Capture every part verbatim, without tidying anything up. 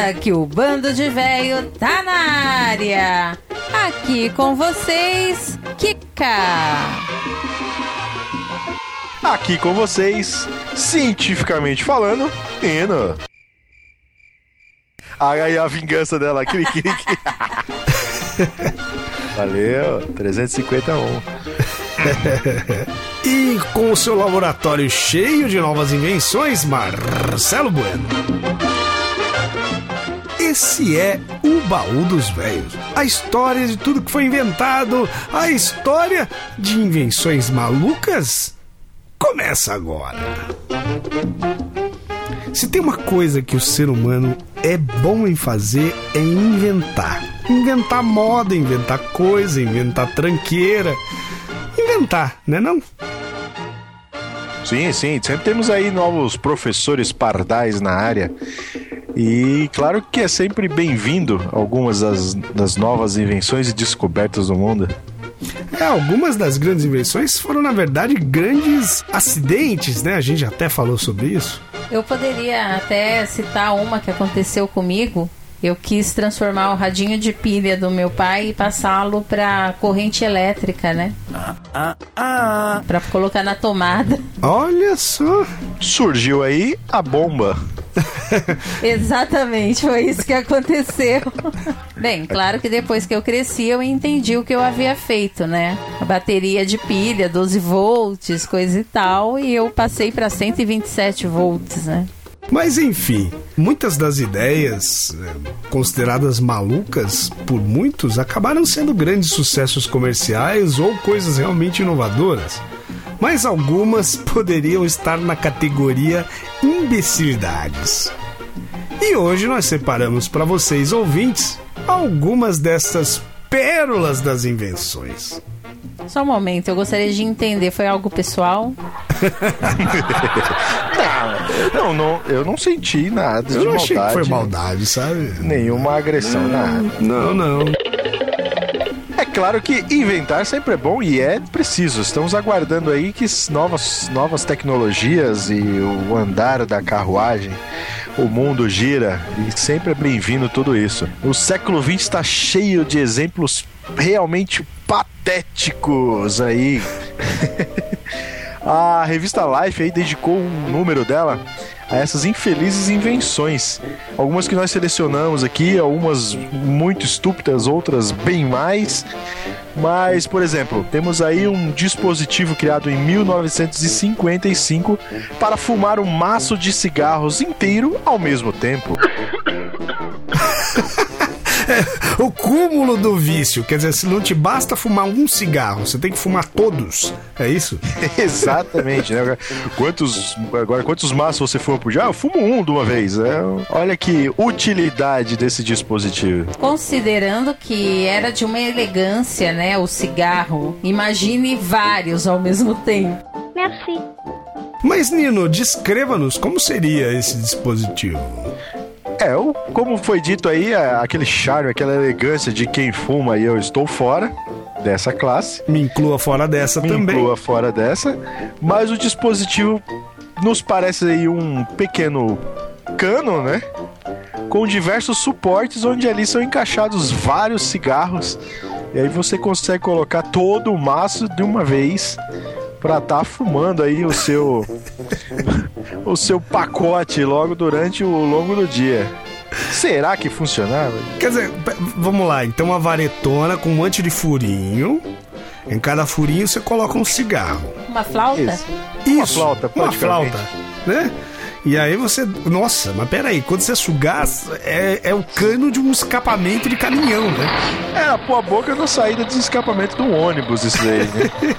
certeza que o Bando de Véio tá na área. Aqui com vocês, Kika. Aqui com vocês, cientificamente falando, Nino. Aí a vingança dela, cri, cri, cri. Valeu, trezentos e cinquenta e um. E com o seu laboratório cheio de novas invenções, Marcelo Bueno. Esse é o Baú dos Velhos. A história de tudo que foi inventado, a história de invenções malucas, começa agora. Se tem uma coisa que o ser humano é bom em fazer, é inventar. Inventar moda, inventar coisa, inventar tranqueira. Inventar, né não? Sim, sim, sempre temos aí novos professores pardais na área. E claro que é sempre bem-vindo algumas das, das novas invenções e descobertas do mundo. É, algumas das grandes invenções foram, na verdade, grandes acidentes, né? A gente até falou sobre isso. Eu poderia até citar uma que aconteceu comigo. Eu quis transformar o radinho de pilha do meu pai e passá-lo para corrente elétrica, né? Ah, ah, ah. Para colocar na tomada. Olha só. Surgiu aí a bomba. Exatamente, foi isso que aconteceu. Bem, claro que depois que eu cresci eu entendi o que eu havia feito, né? A bateria de pilha, doze volts, coisa e tal, e eu passei para cento e vinte e sete volts, né? Mas enfim, muitas das ideias consideradas malucas por muitos acabaram sendo grandes sucessos comerciais ou coisas realmente inovadoras. Mas algumas poderiam estar na categoria imbecilidades. E hoje nós separamos para vocês, ouvintes, algumas dessas pérolas das invenções. Só um momento, eu gostaria de entender, foi algo pessoal? não, não, eu não senti nada de maldade. Eu não achei que foi maldade, sabe? Nenhuma agressão, não, nada. Não, não. É claro que inventar sempre é bom e é preciso. Estamos aguardando aí que novas, novas tecnologias e o andar da carruagem, o mundo gira e sempre é bem-vindo tudo isso. O século vinte está cheio de exemplos realmente patéticos aí. A revista Life aí dedicou um número dela a essas infelizes invenções. Algumas que nós selecionamos aqui, algumas muito estúpidas, outras bem mais. Mas, por exemplo, temos aí um dispositivo criado em mil novecentos e cinquenta e cinco para fumar um maço de cigarros inteiro ao mesmo tempo. O cúmulo do vício, quer dizer, se não te basta fumar um cigarro, você tem que fumar todos, é isso? Exatamente, né? Quantos, agora, quantos maços você fuma por dia? Ah, eu fumo um de uma vez. É, olha que utilidade desse dispositivo. Considerando que era de uma elegância, né, o cigarro, imagine vários ao mesmo tempo. Merci. Mas, Nino, descreva-nos como seria esse dispositivo. É, eu, como foi dito aí, aquele charme, aquela elegância de quem fuma e eu estou fora dessa classe. Me inclua fora dessa Me também. Me inclua fora dessa. Mas o dispositivo nos parece aí um pequeno cano, né? Com diversos suportes onde ali são encaixados vários cigarros. E aí você consegue colocar todo o maço de uma vez pra estar fumando aí o seu o seu pacote logo durante o longo do dia. Será que funcionava? Quer dizer, vamos lá, então uma varetona com um monte de furinho. Em cada furinho você coloca um cigarro. Uma flauta? Isso. Isso, uma flauta, uma flauta, né? E aí você... Nossa, mas peraí, quando você sugar, é, é o cano de um escapamento de caminhão, né? É, a tua boca na saída de escapamento de um ônibus, isso aí, né?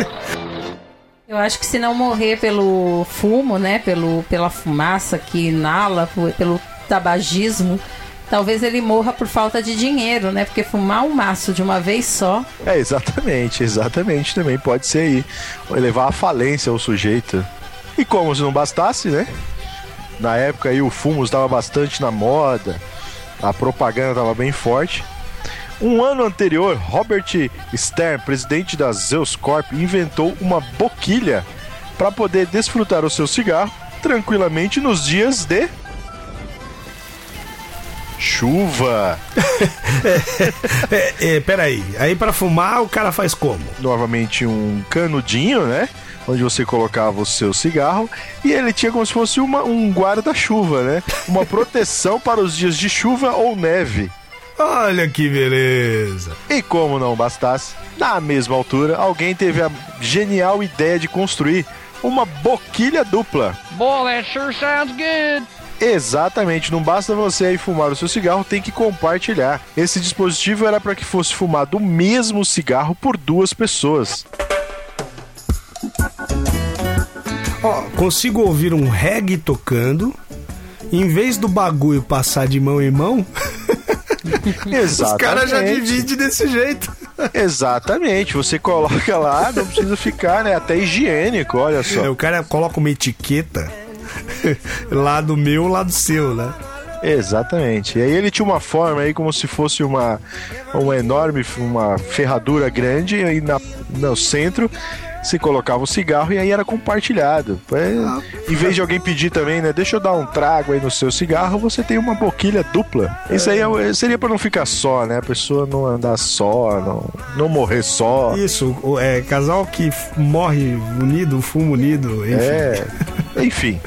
Eu acho que se não morrer pelo fumo, né, pelo, pela fumaça que inala, pelo tabagismo, talvez ele morra por falta de dinheiro, né, porque fumar um maço de uma vez só... É, exatamente, exatamente, também pode ser aí, levar à falência o sujeito. E como se não bastasse, né, na época aí o fumo estava bastante na moda, a propaganda estava bem forte. Um ano anterior, Robert Stern, presidente da Zeus Corp, inventou uma boquilha para poder desfrutar o seu cigarro tranquilamente nos dias de Chuva. é, é, é, peraí, aí pra fumar o cara faz como? Novamente um canudinho, né? Onde você colocava o seu cigarro e ele tinha como se fosse uma, um guarda-chuva, né? Uma proteção para os dias de chuva ou neve. Olha que beleza! E como não bastasse, na mesma altura, alguém teve a genial ideia de construir uma boquilha dupla. Boy, that sure sounds good! Exatamente, não basta você aí fumar o seu cigarro, tem que compartilhar. Esse dispositivo era para que fosse fumado o mesmo cigarro por duas pessoas. Ó, consigo ouvir um reggae tocando, em vez do bagulho passar de mão em mão, os caras já dividem desse jeito. Exatamente, você coloca lá, não precisa ficar, né, até higiênico, olha só. É, o cara coloca uma etiqueta, lado meu, lado seu, né? Exatamente, e aí ele tinha uma forma aí como se fosse uma, uma enorme, uma ferradura grande, e aí na, no centro você colocava o cigarro e aí era compartilhado. É, em vez de alguém pedir também, né? Deixa eu dar um trago aí no seu cigarro, você tem uma boquilha dupla. Isso aí é, seria pra não ficar só, né? A pessoa não andar só, não, não morrer só. Isso, é casal que morre unido, fuma unido, enfim. É, enfim.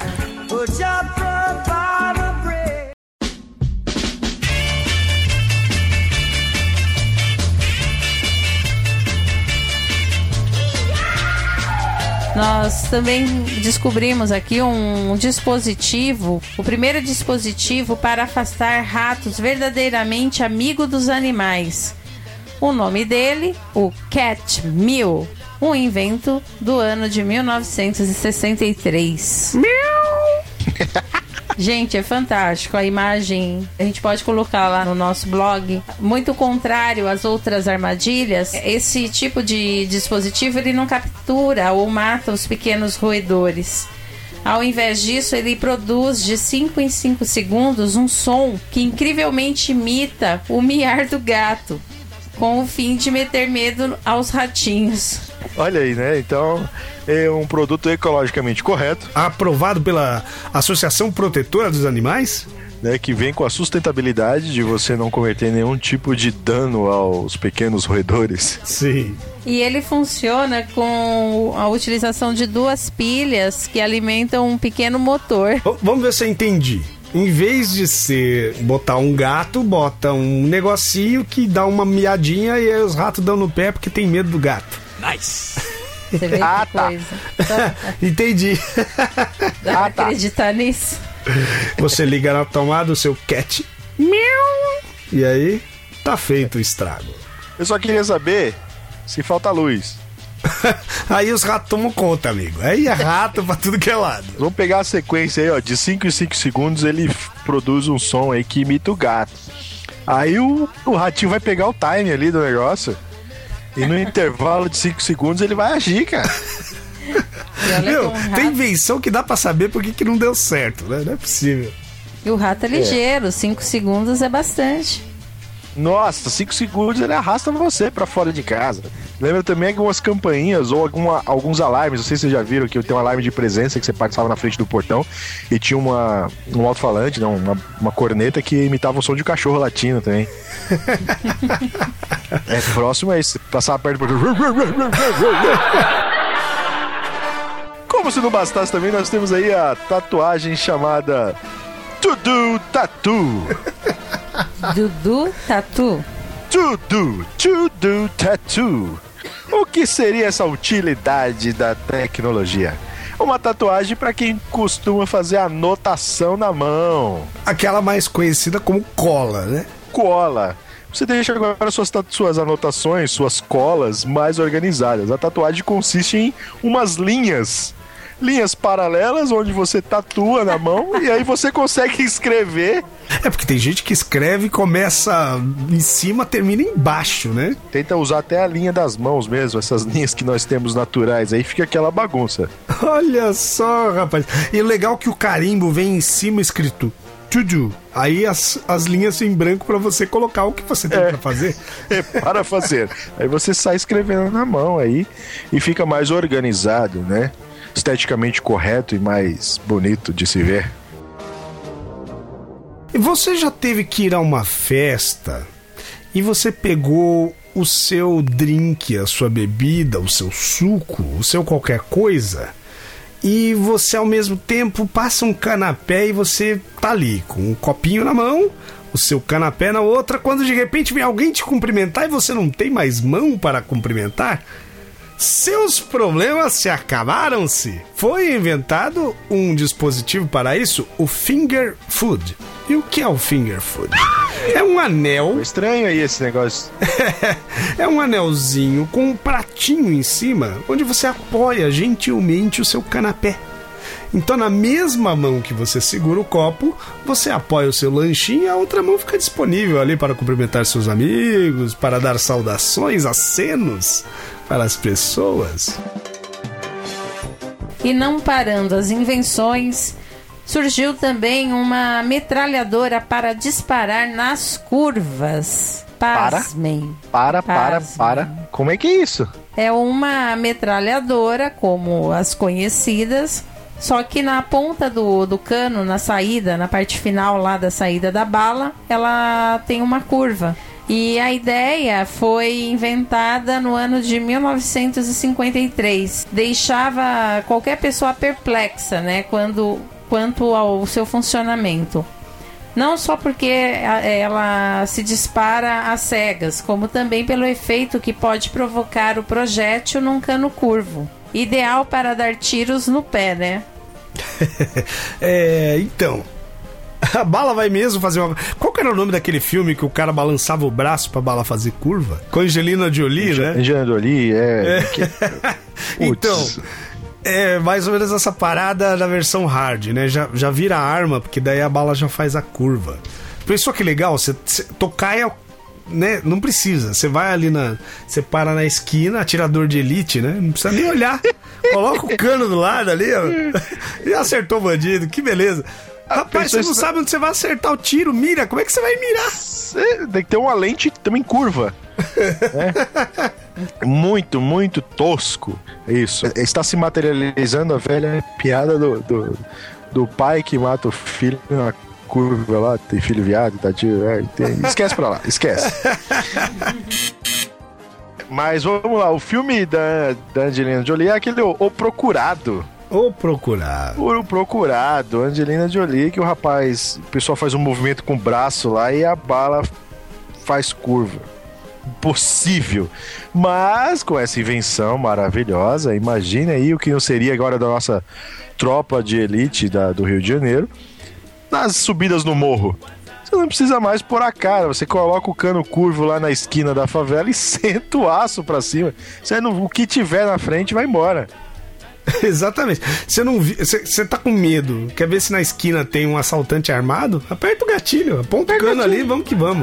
Nós também descobrimos aqui um dispositivo, o primeiro dispositivo para afastar ratos verdadeiramente amigos dos animais. O nome dele, o Cat Meow, um invento do ano de mil novecentos e sessenta e três. Gente, é fantástico. A imagem a gente pode colocar lá no nosso blog. Muito contrário às outras armadilhas, esse tipo de dispositivo ele não captura ou mata os pequenos roedores. Ao invés disso, ele produz de cinco em cinco segundos um som que incrivelmente imita o miar do gato, com o fim de meter medo aos ratinhos. Olha aí, né? Então, é um produto ecologicamente correto. Aprovado pela Associação Protetora dos Animais. Né, que vem com a sustentabilidade de você não cometer nenhum tipo de dano aos pequenos roedores. Sim. E ele funciona com a utilização de duas pilhas que alimentam um pequeno motor. V- vamos ver se eu entendi. Em vez de ser botar um gato, bota um negocinho que dá uma miadinha e aí os ratos dão no pé porque tem medo do gato. Nice! Você vê ah, que tá. coisa. Então, Entendi. dá pra acreditar nisso? Você liga na tomada o seu cat. Miau. E aí, tá feito o estrago. Eu só queria saber se falta luz. Aí os ratos tomam conta, amigo. Aí é rato pra tudo que é lado. Vamos pegar a sequência aí, ó. De cinco em cinco segundos ele f- produz um som aí que imita o gato. Aí o, o ratinho vai pegar o time ali do negócio. E no intervalo de cinco segundos ele vai agir, cara. Meu, tem invenção que dá pra saber por que que não deu certo, né? Não é possível. E o rato é ligeiro, cinco segundos é bastante. Nossa, cinco segundos ele arrasta você pra fora de casa. Lembra também algumas campainhas ou alguma, alguns alarmes. Não sei se vocês já viram que tem um alarme de presença que você passava na frente do portão e tinha uma, um alto-falante, não, uma, uma corneta que imitava o som de um cachorro latindo também. É próximo a isso. Passava perto do portão. Como se não bastasse também, nós temos aí a tatuagem chamada Tudu Tattoo. Dudu Tatu. Tudo, tudo tattoo. O que seria essa utilidade da tecnologia? Uma tatuagem para quem costuma fazer anotação na mão. Aquela mais conhecida como cola, né? Cola. Você deixa agora suas, suas anotações, suas colas mais organizadas. A tatuagem consiste em umas linhas. Linhas paralelas onde você tatua na mão e aí você consegue escrever. É porque tem gente que escreve e começa em cima, termina embaixo, né? Tenta usar até a linha das mãos mesmo, essas linhas que nós temos naturais, aí fica aquela bagunça. Olha só, rapaz. E o legal é que o carimbo vem em cima escrito Tudu. Aí as, as linhas em branco pra você colocar o que você tem É. pra fazer. É para fazer. Aí você sai escrevendo na mão aí e fica mais organizado, né? Esteticamente correto e mais bonito de se ver. E você já teve que ir a uma festa e você pegou o seu drink, a sua bebida, o seu suco, o seu qualquer coisa, e você ao mesmo tempo passa um canapé e você tá ali com um copinho na mão, o seu canapé na outra, quando de repente vem alguém te cumprimentar e você não tem mais mão para cumprimentar? Seus problemas se acabaram-se. Foi inventado um dispositivo para isso, o Finger Food. E o que é o Finger Food? É um anel... Foi estranho aí esse negócio. É um anelzinho com um pratinho em cima, onde você apoia gentilmente o seu canapé. Então, na mesma mão que você segura o copo, você apoia o seu lanchinho e a outra mão fica disponível ali para cumprimentar seus amigos, para dar saudações, acenos para as pessoas. E não parando as invenções, surgiu também uma metralhadora para disparar nas curvas. Pasmem. Para, para, Pasmem. para. Como é que é isso? É uma metralhadora, como as conhecidas, só que na ponta do, do cano, na saída, na parte final lá da saída da bala, ela tem uma curva. E a ideia foi inventada no ano de mil novecentos e cinquenta e três. Deixava qualquer pessoa perplexa, né, quando, quanto ao seu funcionamento. Não só porque ela se dispara às cegas, como também pelo efeito que pode provocar o projétil num cano curvo. Ideal para dar tiros no pé, né? É, então... A bala vai mesmo fazer uma... Qual que era o nome daquele filme que o cara balançava o braço pra bala fazer curva? Com Angelina Jolie, né? Angelina Jolie, é... é. Que... Então, é mais ou menos essa parada na versão hard, né? Já, já vira arma, porque daí a bala já faz a curva. Pensou que legal? Você tocar é... Né? Não precisa, você vai ali na... Você para na esquina, atirador de elite, né? Não precisa nem olhar. Coloca o cano do lado ali, ó, e acertou o bandido, que beleza. Rapaz, você não sabe onde você vai acertar o tiro, mira, como é que você vai mirar? Você tem que ter uma lente também curva. Né? Muito, muito tosco. Isso. Está se materializando a velha piada do, do, do pai que mata o filho na curva lá, tem filho viado, tá tio. É, tem... Esquece pra lá, esquece. Mas vamos lá, o filme da, da Angelina Jolie é aquele O, o Procurado. O Procurado. O Procurado, Angelina Jolie, que o rapaz, o pessoal faz um movimento com o braço lá e a bala faz curva. Impossível. Mas com essa invenção maravilhosa, imagine aí o que não seria agora da nossa tropa de elite da, do Rio de Janeiro nas subidas no morro. Você não precisa mais pôr a cara, você coloca o cano curvo lá na esquina da favela e senta o aço pra cima. Você não, o que tiver na frente vai embora. Exatamente. Você não vi, você, você tá com medo, quer ver se na esquina tem um assaltante armado? Aperta o gatilho, aponta o cano ali, vamos que vamos.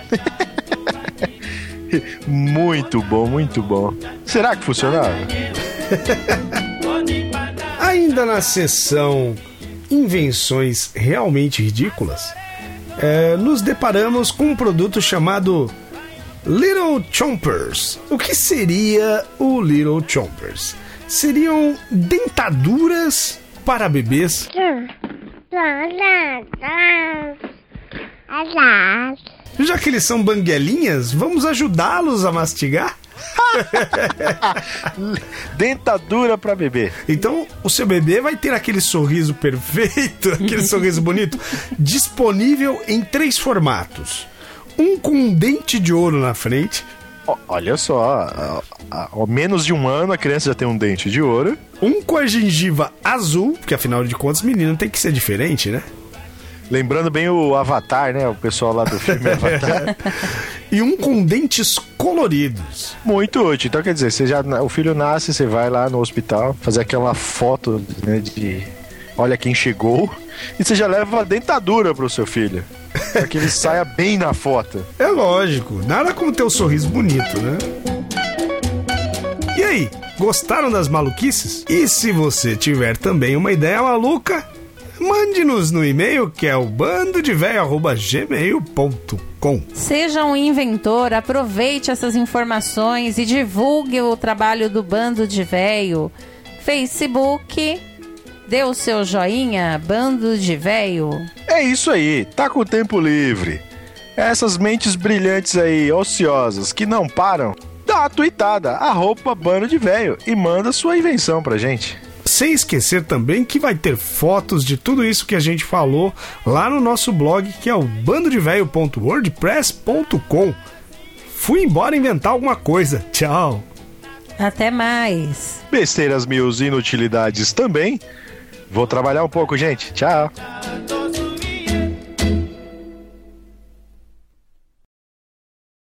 Muito bom, muito bom. Será que funcionava? Ainda na seção invenções realmente ridículas, é, nos deparamos com um produto chamado Little Chompers. O que seria o Little Chompers? Seriam dentaduras para bebês. Já que eles são banguelinhas, vamos ajudá-los a mastigar? Dentadura para bebê. Então, o seu bebê vai ter aquele sorriso perfeito, aquele sorriso bonito, disponível em três formatos. Um com um dente de ouro na frente. Olha só, há menos de um ano a criança já tem um dente de ouro. Um com a gengiva azul, porque afinal de contas, menino tem que ser diferente, né? Lembrando bem o Avatar, né? O pessoal lá do filme Avatar. E um com dentes coloridos. Muito útil. Então, quer dizer, você já, o filho nasce, você vai lá no hospital, fazer aquela foto, né, de olha quem chegou, e você já leva a dentadura pro seu filho. Pra que ele saia bem na foto. É lógico, nada como ter um sorriso bonito, né? E aí, gostaram das maluquices? E se você tiver também uma ideia maluca, mande-nos no e-mail que é o bando de véio arroba gmail ponto com. Seja um inventor, aproveite essas informações e divulgue o trabalho do Bando de Véio. Facebook, dê o seu joinha, Bando de Véio. É isso aí, tá com o tempo livre. Essas mentes brilhantes aí, ociosas, que não param, dá uma tuitada, arroba Bando de Véio, e manda sua invenção pra gente. Sem esquecer também que vai ter fotos de tudo isso que a gente falou lá no nosso blog, que é o bando de véio ponto wordpress ponto com. Fui embora inventar alguma coisa. Tchau. Até mais. Besteiras mil, inutilidades também. Vou trabalhar um pouco, gente. Tchau.